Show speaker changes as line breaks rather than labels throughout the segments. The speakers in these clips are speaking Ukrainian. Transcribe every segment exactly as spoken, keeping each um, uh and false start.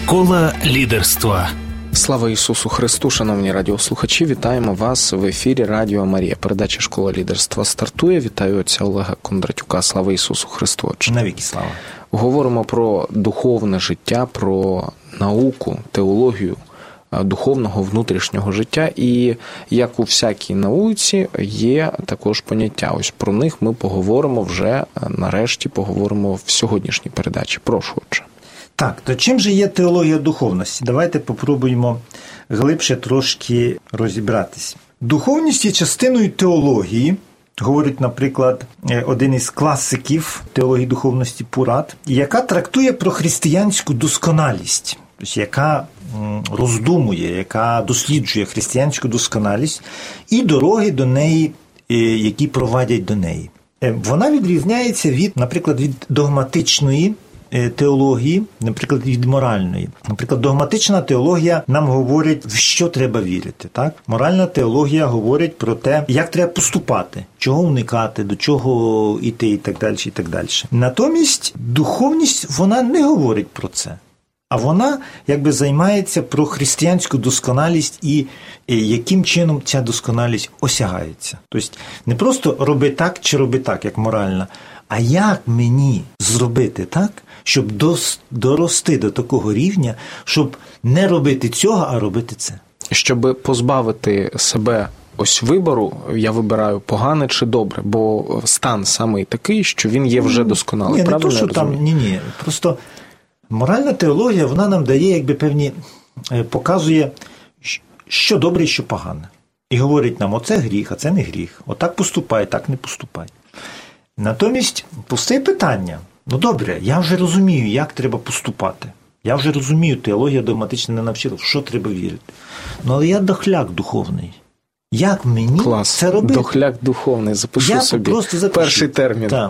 Школа лідерства.
Слава Ісусу Христу, шановні радіослухачі, вітаємо вас в ефірі Радіо Марія. Передача «Школа лідерства» стартує. Вітаю отця Олега Кондратюка. Слава Ісусу Христу.
Навіки слава.
Говоримо про духовне життя, про науку, теологію духовного внутрішнього життя. І, як у всякій науці, є також поняття. Ось про них ми поговоримо вже, нарешті, поговоримо в сьогоднішній передачі. Прошу, отче.
Так, то чим же є теологія духовності? Давайте попробуємо глибше трошки розібратись. Духовність є частиною теології, говорить, наприклад, один із класиків теології духовності Пурат, яка трактує про християнську досконалість, тобто яка роздумує, яка досліджує християнську досконалість і дороги до неї, які провадять до неї. Вона відрізняється від, наприклад, від догматичної теології, наприклад, від моральної. Наприклад, догматична теологія нам говорить, в що треба вірити. Так? Моральна теологія говорить про те, як треба поступати, чого уникати, до чого йти і так далі, і так далі. Натомість духовність, вона не говорить про це. А вона, якби, займається про християнську досконалість і яким чином ця досконалість осягається. Тобто не просто роби так чи роби так, як моральна, а як мені зробити так, щоб дорости до такого рівня, щоб не робити цього, а робити це.
Щоб позбавити себе ось вибору, я вибираю погане чи добре, бо стан самий такий, що він є вже досконалий.
Ні, не то, що там, ні, ні, просто моральна теологія, вона нам дає, якби, певні, показує, що добре і що погане. І говорить нам, оце гріх, а це не гріх. Отак поступай, так не поступай. Натомість, постає питання. Ну добре, я вже розумію, як треба поступати. Я вже розумію, теологія догматична не навчила, в що треба вірити. Ну, але я дохляк духовний. Як мені
Клас.
це робити?
Дохляк духовний, запишу
я
собі.
Просто запишу.
Перший термін.
Так.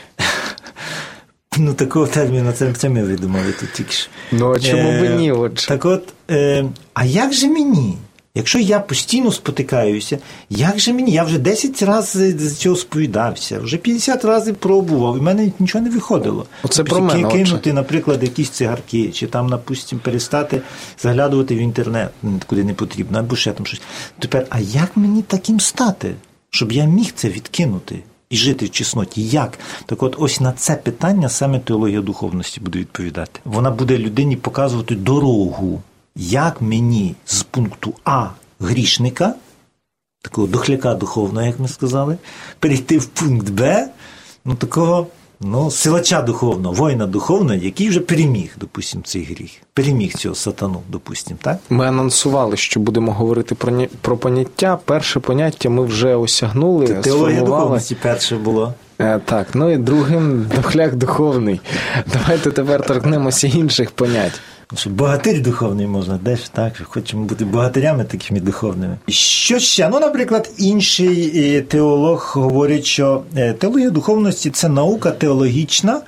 Ну, такого терміну, це, це ми видумали тут тільки ж.
Ну, а чому б ні, отже?
Так от, е, а як же мені? Якщо я постійно спотикаюся, як же мені? Я вже десять разів з цього сповідався, вже п'ятдесят разів пробував, і в мене нічого не виходило.
Оце про мене,
кинути,
отже.
наприклад, якісь цигарки, чи там, напустимо, перестати заглядувати в інтернет, куди не потрібно, або ще там щось. Тепер, а як мені таким стати, щоб я міг це відкинути і жити в чесноті? Як? Так от, ось на це питання саме теологія духовності буде відповідати. Вона буде людині показувати дорогу. Як мені з пункту А грішника, такого дохляка духовного, як ми сказали, перейти в пункт Б, ну, такого, ну, силача духовного, воїна духовного, який вже переміг, допустим, цей гріх. Переміг цього сатану, допустим, так?
Ми анонсували, що будемо говорити про, про поняття. Перше поняття ми вже осягнули,
теологія
сформували.
Духовності перше було.
Е, так, ну і другим дохляк духовний. Давайте тепер торкнемося інших понять.
Що богатир духовний можна, де ж так, хочемо бути богатирями такими духовними. Що ще? Ну, наприклад, інший теолог говорить, що теологія духовності – це наука теологічна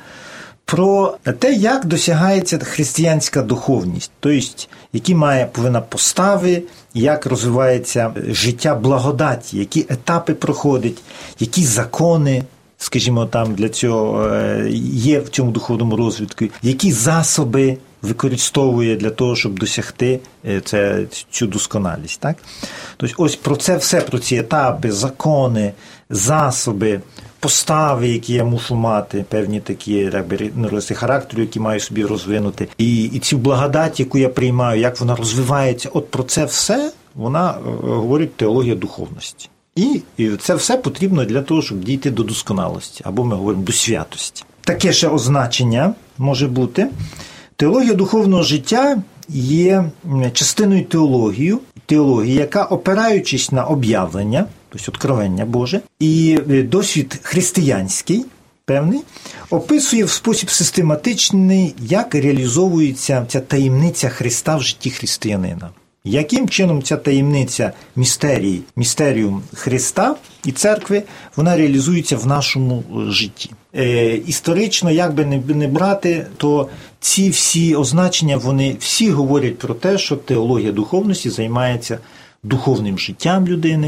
про те, як досягається християнська духовність, тобто, які має, повинна постави, як розвивається життя благодаті, які етапи проходить, які закони, скажімо, там для цього є в цьому духовному розвитку, які засоби використовує для того, щоб досягти це, цю досконалість. Так? Тобто ось про це все, про ці етапи, закони, засоби, постави, які я мушу мати, певні такі якби, характеру, які маю собі розвинути, і, і цю благодать, яку я приймаю, як вона розвивається, от про це все вона говорить теологія духовності. І, і це все потрібно для того, щоб дійти до досконалості, або ми говоримо до святості. Таке ще означення може бути. Теологія духовного життя є частиною теології, теології, яка, опираючись на об'явлення, тобто откровення Боже, і досвід християнський, певний, описує в спосіб систематичний, як реалізовується ця таємниця Христа в житті християнина. Яким чином ця таємниця містерії, містеріум Христа і церкви, вона реалізується в нашому житті. Е, історично, як би не, не брати, то ці всі означення, вони всі говорять про те, що теологія духовності займається духовним життям людини,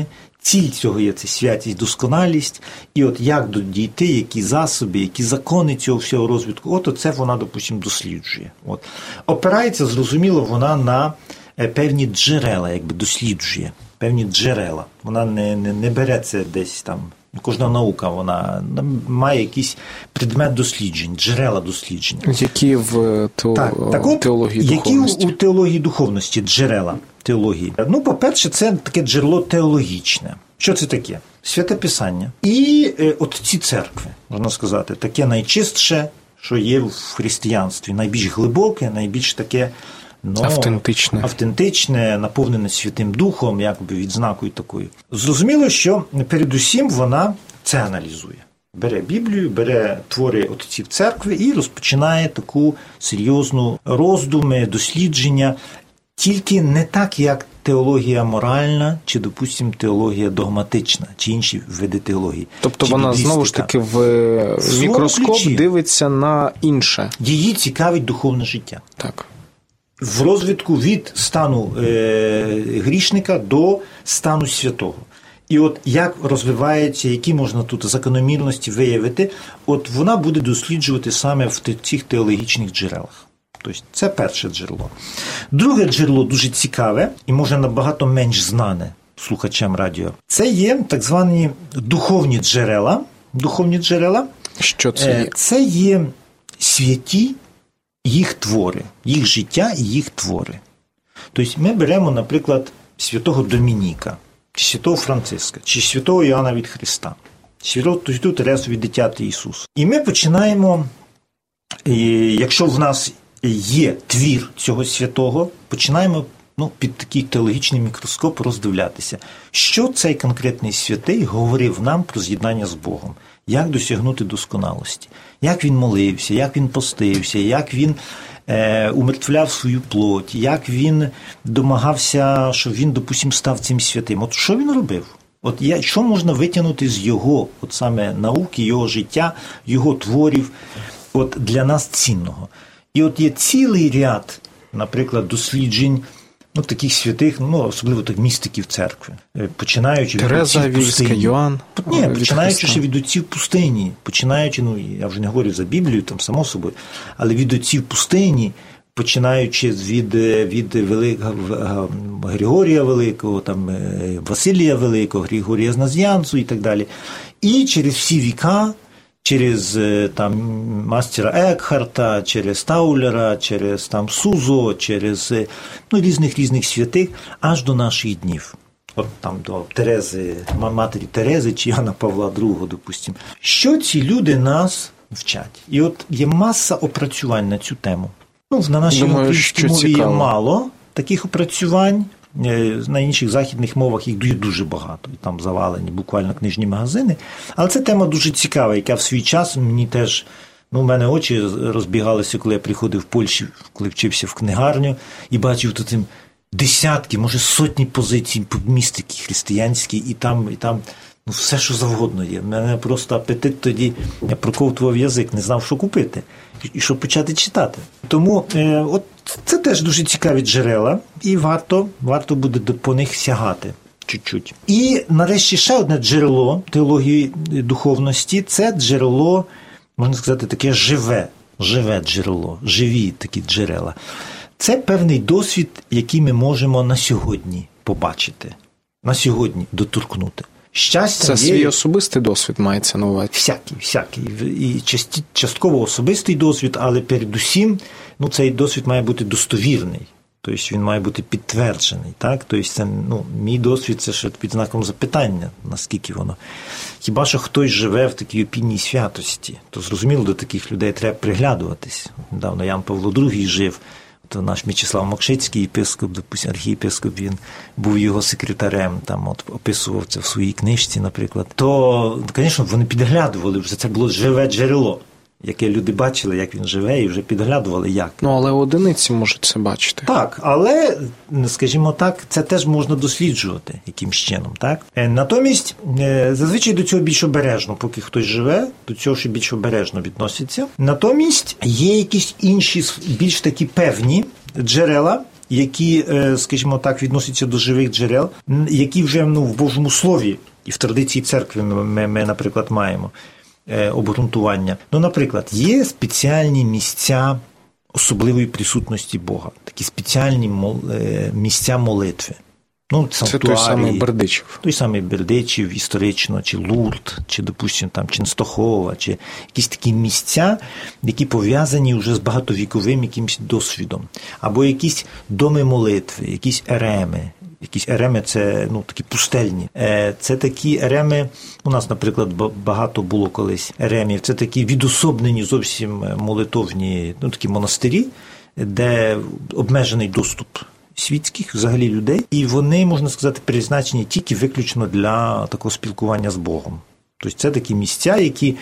ціль цього є це святість, досконалість, і от як дійти, які засоби, які закони цього всього розвитку, от оце вона, допустимо, досліджує. От. Опирається, зрозуміло, вона на певні джерела, якби досліджує, певні джерела. Вона не, не, не бере це десь там, кожна наука, вона має якийсь предмет досліджень, джерела досліджень.
Які в тео...
так, так от,
теології духовності?
Які у теології духовності джерела теології? Ну, по-перше, це таке джерело теологічне. Що це таке? Святе Писання. І е, от ці церкви, можна сказати, таке найчистше, що є в християнстві, найбільш глибоке, найбільш таке ну,
автентичне.
автентичне, наповнене Святим Духом, якби відзнакою такою. Зрозуміло, що передусім вона це аналізує. Бере Біблію, бере твори отців церкви і розпочинає таку серйозну роздуми, дослідження, тільки не так, як теологія моральна, чи, допустимо, теологія догматична, чи інші види теології.
Тобто вона, знову ж таки, в, в мікроскоп ключі. Дивиться на інше.
Її цікавить духовне життя.
Так.
В розвитку від стану е, грішника до стану святого. І от як розвивається, які можна тут закономірності виявити, от вона буде досліджувати саме в цих теологічних джерелах. Тобто це перше джерело. Друге джерело дуже цікаве і, може, набагато менш знане слухачам радіо. Це є так звані духовні джерела. Духовні джерела.
Що це є?
Це є святі, їх твори, їх життя і їх твори. Тобто ми беремо, наприклад, святого Домініка, чи святого Франциска, чи святого Іоанна від Христа, чи святу Терезу від Дитяти Ісуса. І ми починаємо, якщо в нас є твір цього святого, починаємо ну, під такий теологічний мікроскоп роздивлятися, що цей конкретний святий говорив нам про з'єднання з Богом, як досягнути досконалості, як він молився, як він постився, як він е, умертвляв свою плоть, як він домагався, щоб він, допустим, став цим святим. От що він робив? От я, що можна витягнути з його, от саме науки, його життя, його творів, от для нас цінного? І от є цілий ряд, наприклад, досліджень, ну, таких святих, ну, особливо так містиків церкви, починаючи
Тереза,
від отців пустині.
Йоанн,
Ні, починаючи ще від отців пустині, починаючи, ну, я вже не говорю за Біблію, там, само собою, але від отців пустині, починаючи від, від Великого Григорія Великого, там, Василія Великого, Григорія з Наз'янцу і так далі. І через всі віка, через там мастера Екхарта, через Таулера, через там Сузо, через ну, різних-різних святих, аж до наших днів. От там до Терези, матері Терези чи Яна Павла другого, допустимо. Що ці люди нас вчать? І от є маса опрацювань на цю тему. Ну, на нашій українській мові є мало таких опрацювань. На інших західних мовах їх дуже, дуже багато. Там завалені буквально книжні магазини. Але це тема дуже цікава, яка в свій час мені теж, ну, в мене очі розбігалися, коли я приходив в Польщу, коли вчився в книгарню, і бачив тут десятки, може сотні позицій містики християнські, і там, і там ну, все, що завгодно є. У мене просто апетит тоді, я проковтував язик, не знав, що купити, і що почати читати. Тому е, от це теж дуже цікаві джерела, і варто, варто буде по них сягати чуть-чуть. І, нарешті, ще одне джерело теології духовності – це джерело, можна сказати, таке живе, живе джерело, живі такі джерела. Це певний досвід, який ми можемо на сьогодні побачити, на сьогодні доторкнути. Щастя
це
є...
свій особистий досвід мається на увазі?
Всякий, всякий. І частково особистий досвід, але передусім ну, цей досвід має бути достовірний. Тобто він має бути підтверджений. Так? Тобто це, ну, мій досвід – це ще під знаком запитання, наскільки воно. Хіба що хтось живе в такій опійній святості, то зрозуміло, до таких людей треба приглядуватись. Недавно Ян Павло другий жив, то наш Мічеслав Мокшицький, єпископ, допустим, архієпископ, він був його секретарем, там от описував це в своїй книжці, наприклад. То, звісно, вони підглядували, вже це було живе джерело, яке люди бачили, як він живе, і вже підглядували, як.
Ну, але одиниці можуть це бачити.
Так, але, скажімо так, це теж можна досліджувати якимсь чином, так? Натомість, зазвичай до цього більш обережно, поки хтось живе, до цього ще більш обережно відноситься. Натомість, є якісь інші, більш такі певні джерела, які, скажімо так, відносяться до живих джерел, які вже ну, в Божому Слові і в традиції церкви ми, ми, ми наприклад, маємо обґрунтування. Ну, наприклад, є спеціальні місця особливої присутності Бога, такі спеціальні місця молитви. Ну,
це той самий Бердичів.
Той самий Бердичів історично, чи Лурд, чи, допустимо, там Ченстохова, чи якісь такі місця, які пов'язані вже з багатовіковим якимось досвідом. Або якісь доми молитви, якісь ереми. Якісь ереми – це ну, такі пустельні. Це такі ереми, у нас, наприклад, багато було колись еремів, це такі відособнені зовсім молитовні ну, такі монастирі, де обмежений доступ світських взагалі людей, і вони, можна сказати, призначені тільки виключно для такого спілкування з Богом. Тобто це такі місця, які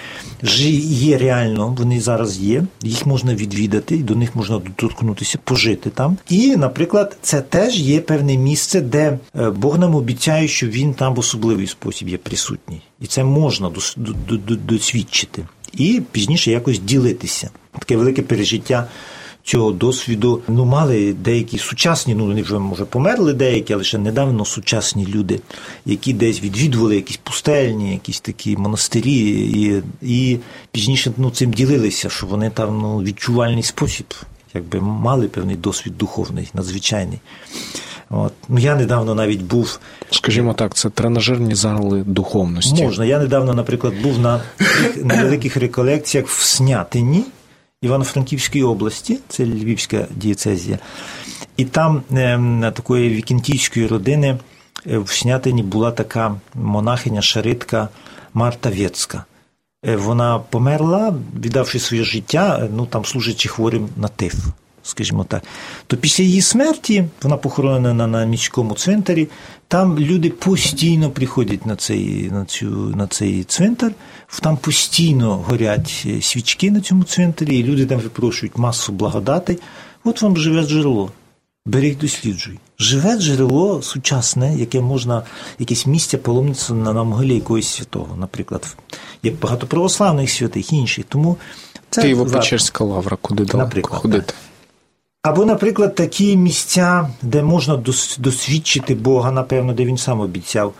є реально, вони зараз є, їх можна відвідати, до них можна доторкнутися, пожити там. І, наприклад, це теж є певне місце, де Бог нам обіцяє, що Він там в особливий спосіб є присутній. І це можна досвідчити. І пізніше якось ділитися. Таке велике пережиття цього досвіду, ну, мали деякі сучасні, ну, вони вже, може, померли деякі, але ще недавно сучасні люди, які десь відвідували якісь пустельні, якісь такі монастирі, і, і пізніше, ну, цим ділилися, що вони там, ну, відчувальний спосіб, якби мали певний досвід духовний, надзвичайний. От. Ну, я недавно навіть був...
Скажімо так, це тренажерні зали духовності.
Можна. Я недавно, наприклад, був на невеликих реколекціях в Снятині, Івано-Франківської області, це Львівська дієцезія, і там е, такої вікентійської родини в Снятині була така монахиня, шаритка Марта Вєцька. Е, вона померла, віддавши своє життя, ну там служачи хворим на тиф, скажімо так. То після її смерті, вона похоронена на, на міському цвинтарі, там люди постійно приходять на цей, на цю, на цей цвинтар, там постійно горять свічки на цьому цвинтарі, і люди там випрошують масу благодатей. От вам живе джерело. Бери, досліджуй. Живе джерело сучасне, яке можна, якесь місце паломництва на, на могилі якогось святого, наприклад. Є багато православних святих, інших. Тому це
Києво-Печерська лавра, куди далеко ходити.
Або, наприклад, такі місця, де можна досвідчити Бога, напевно, де він сам обіцяв.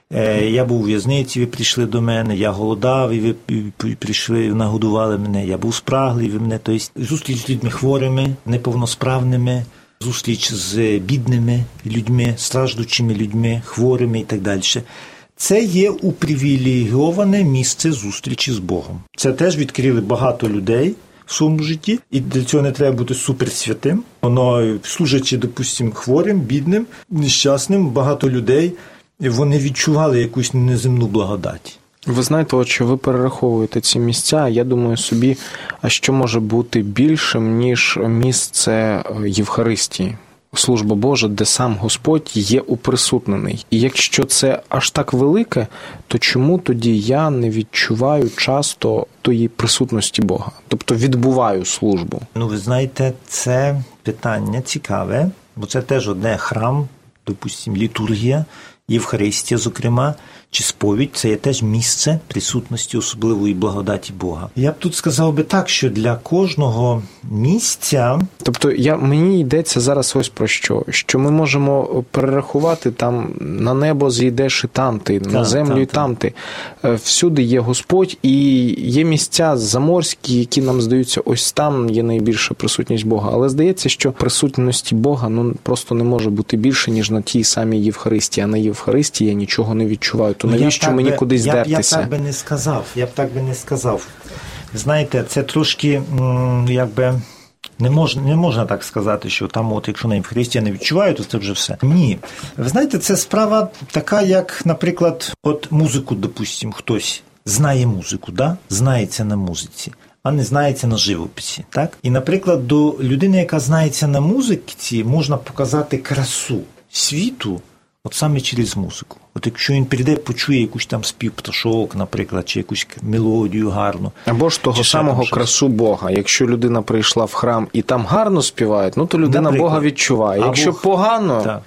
Я був у в'язниці, ви прийшли до мене, я голодав, і ви прийшли, нагодували мене, я був спраглий, ви мене, тобто зустріч з людьми хворими, неповносправними, зустріч з бідними людьми, страждучими людьми, хворими і так далі. Це є упривілейоване місце зустрічі з Богом. Це теж відкрили багато людей в своєму житті, і для цього не треба бути суперсвятим. Воно, служачи, допустимо, хворим, бідним, нещасним, багато людей, вони відчували якусь неземну благодать.
Ви знаєте, от що ви перераховуєте ці місця, я думаю собі, а що може бути більшим, ніж місце Євхаристії, служба Божа, де сам Господь є уприсутнений. І якщо це аж так велике, то чому тоді я не відчуваю часто тої присутності Бога? Тобто відбуваю службу.
Ну, ви знаєте, це питання цікаве, бо це теж одне храм, допустимо, літургія, Євхаристія, зокрема, чи сповідь – це є теж місце присутності особливої благодаті Бога. Я б тут сказав би так, що для кожного місця...
Тобто я, мені йдеться зараз ось про що? Що ми можемо перерахувати там на небо зійдеш і там ти, на землю і там ти. Всюди є Господь, і є місця заморські, які нам здаються, ось там є найбільша присутність Бога. Але здається, що присутності Бога ну, просто не може бути більше, ніж на тій самій Євхаристії. А на Євхаристії я нічого не відчуваю. То навіщо мені би, кудись
я,
дертися?
Я б так би не сказав. Я б так би не сказав. Знаєте, це трошки, якби, не можна, не можна так сказати, що там, от, якщо на Євхаристії я не відчуваю, то це вже все. Ні. Ви знаєте, це справа така, як, наприклад, от музику, допустимо, хтось знає музику, да? Знається на музиці, а не знається на живописі, так? І, наприклад, до людини, яка знається на музиці, можна показати красу світу, от саме через музику. От якщо він прийде, почує якусь там спів пташок, наприклад, чи якусь мелодію гарну.
Або ж того самого красу Бога. Якщо людина прийшла в храм і там гарно співають, ну то людина наприклад, Бога відчуває. Якщо або... погано...
Так.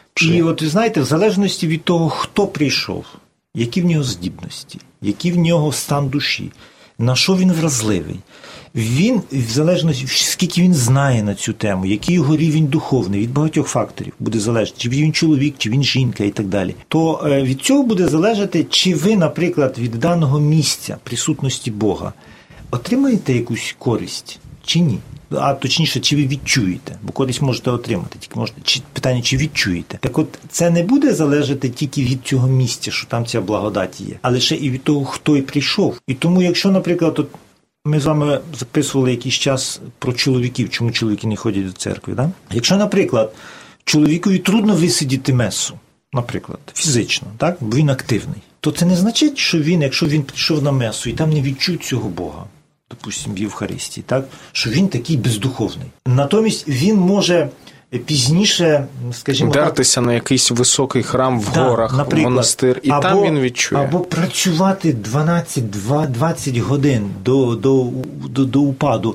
І от, ви знаєте, в залежності від того, хто прийшов, які в нього здібності, який в нього стан душі, на що він вразливий. Він, в залежності, скільки він знає на цю тему, який його рівень духовний, від багатьох факторів буде залежати, чи він чоловік, чи він жінка і так далі, то від цього буде залежати, чи ви, наприклад, від даного місця присутності Бога отримаєте якусь користь, чи ні. А точніше, чи ви відчуєте, бо користь можете отримати, тільки можете, чи, питання, чи відчуєте. Так от, це не буде залежати тільки від цього місця, що там ця благодать є, а лише і від того, хто і прийшов. І тому, якщо, наприклад, от ми з вами записували якийсь час про чоловіків, чому чоловіки не ходять до церкви, да? Якщо, наприклад, чоловікові трудно висидіти месу, наприклад, фізично, так? Бо він активний, то це не значить, що він, якщо він прийшов на месу і там не відчує цього Бога, допустимо, в Євхаристії, так? Що він такий бездуховний. Натомість він може пізніше, скажімо,
дертися на якийсь високий храм в
да,
горах, в монастир, і
або,
там він відчує.
Або працювати дванадцять-двадцять годин до, до, до, до упаду,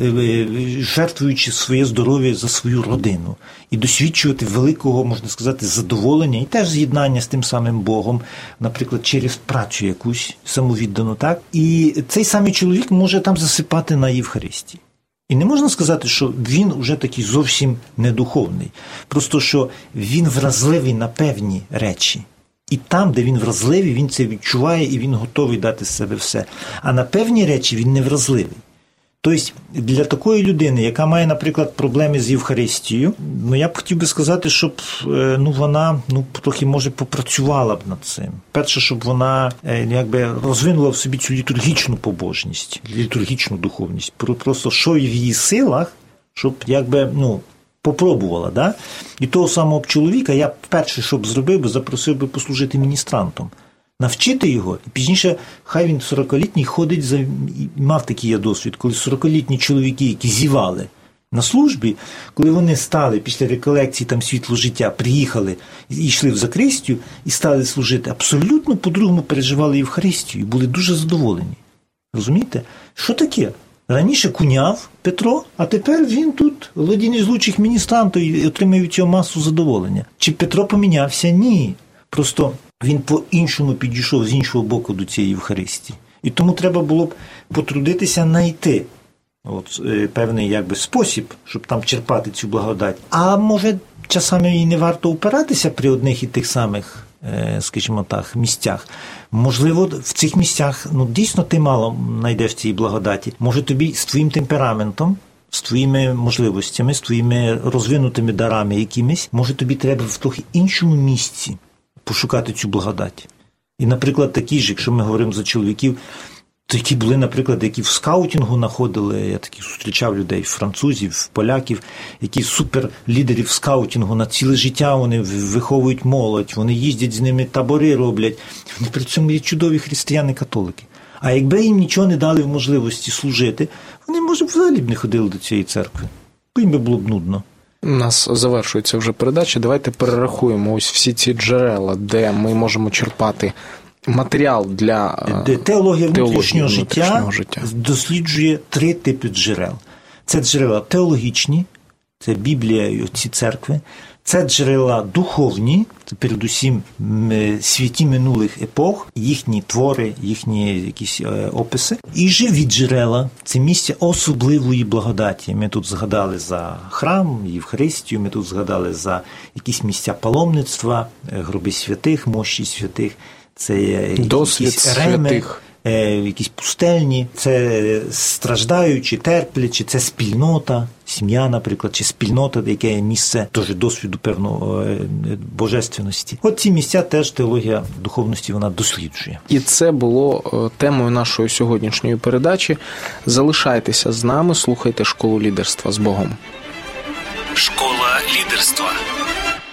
жертвуючи своє здоров'я за свою родину. І досвідчувати великого, можна сказати, задоволення і теж з'єднання з тим самим Богом, наприклад, через працю якусь самовіддану, так? І цей самий чоловік може там засипати на Євхаристії. І не можна сказати, що він уже такий зовсім недуховний. Просто, що він вразливий на певні речі. І там, де він вразливий, він це відчуває і він готовий дати з себе все. А на певні речі він не вразливий. Тобто, для такої людини, яка має, наприклад, проблеми з Євхаристією, ну, я б хотів би сказати, щоб ну, вона ну, трохи, може, попрацювала б над цим. Перше, щоб вона якби розвинула в собі цю літургічну побожність, літургічну духовність. Просто що в її силах, щоб якби, ну, попробувала, да? І того самого чоловіка я перше, що б зробив, би, запросив би послужити міністрантом. Навчити його, і пізніше, хай він сорокалітній ходить, за... мав такий я досвід, коли сорокалітні чоловіки, які зівали на службі, коли вони стали після реколекції там світло життя, приїхали і йшли в закристію і стали служити, абсолютно по-другому переживали Євхаристію і були дуже задоволені. Розумієте? Що таке? Раніше куняв Петро, а тепер він тут один із лучших міністрантів і отримує від цього масу задоволення. Чи Петро помінявся? Ні. Просто він по-іншому підійшов з іншого боку до цієї Євхаристії. І тому треба було б потрудитися знайти от, е, певний якби, спосіб, щоб там черпати цю благодать. А може, часами і не варто упиратися при одних і тих самих, е, скажімо так, місцях. Можливо, в цих місцях ну, дійсно ти мало знайдеш цієї благодаті. Може тобі з твоїм темпераментом, з твоїми можливостями, з твоїми розвинутими дарами якимись, може тобі треба в трохи іншому місці пошукати цю благодать. І, наприклад, такі ж, якщо ми говоримо за чоловіків, такі були, наприклад, які в скаутингу знаходили, я таких зустрічав людей, французів, поляків, які суперлідерів скаутингу, на ціле життя вони виховують молодь, вони їздять з ними, табори роблять, вони при цьому є чудові християни-католики. А якби їм нічого не дали в можливості служити, вони, може, взагалі б не ходили до цієї церкви, бо їм би було б нудно.
У нас завершується вже передача. Давайте перерахуємо ось всі ці джерела, де ми можемо черпати матеріал для
де теологія внутрішнього,
внутрішнього
життя, життя досліджує три типи джерел. Це джерела теологічні, це Біблія і ці церкви. Це джерела духовні, це передусім святі минулих епох, їхні твори, їхні якісь описи. І живі джерела – це місця особливої благодаті. Ми тут згадали за храм, Євхаристію, ми тут згадали за якісь місця паломництва, гроби святих, мощі святих. Це якісь реми, якісь пустельні, це страждаючі, терплячі, це спільнота, сім'я, наприклад, чи спільнота, яке є місце теж досвіду певного божественності. От ці місця теж теологія духовності вона досліджує.
І це було темою нашої сьогоднішньої передачі. Залишайтеся з нами, слухайте «Школу лідерства з Богом».
Школа лідерства.